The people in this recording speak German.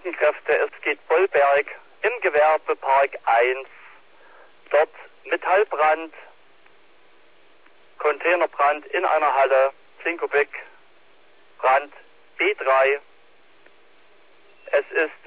Bodenkräfte. Es geht Bollberg im Gewerbepark 1. Dort Metallbrand, Containerbrand in einer Halle, 10 Kubik, Brand B3. Es ist